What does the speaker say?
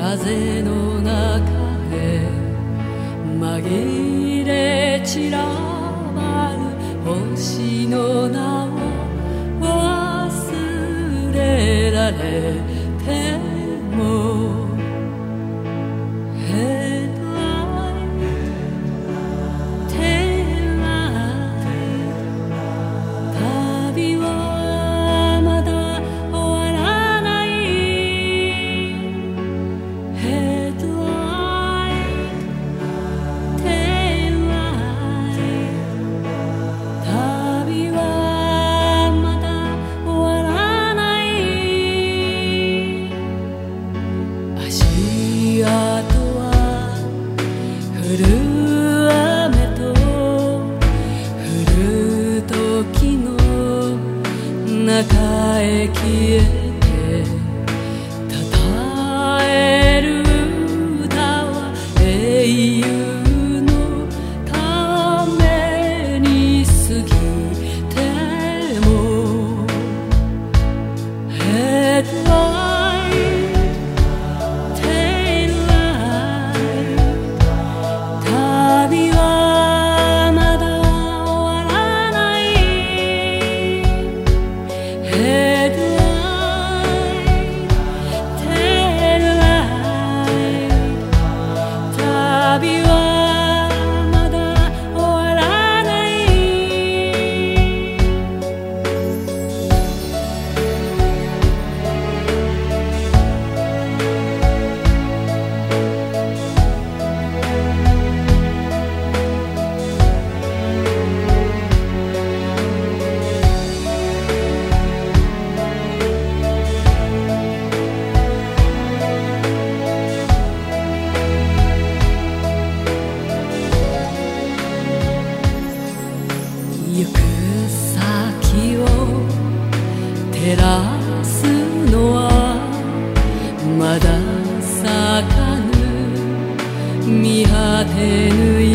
風の中へ紛れ散らばる星の名を忘れられてもヘッドライトテーラ旅はまだ終わらないヘッドライトテーラ旅はまだ終わらない足跡は降る雨と降る時の中へ消えてたたえる歌は英雄のために過ぎてもヘッドライトテールライト旅はまだ終わらないヘッドライトテールライト旅はまだ終わらない行く先を照らすのはまだ咲かぬ見果てぬ